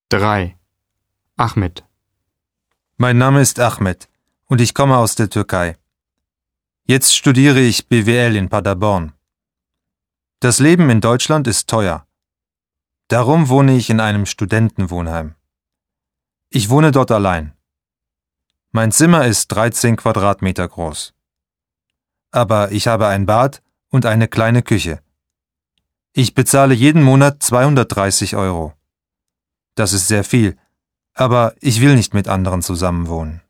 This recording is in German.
3. Ahmed. Mein Name ist Ahmed und ich komme aus der Türkei. Jetzt studiere ich BWL in Paderborn. Das Leben in Deutschland ist teuer. Darum wohne ich in einem Studentenwohnheim. Ich wohne dort allein. Mein Zimmer ist 13 Quadratmeter groß. Aber ich habe ein Bad und eine kleine Küche. Ich bezahle jeden Monat 230 €. Das ist sehr viel, aber ich will nicht mit anderen zusammenwohnen.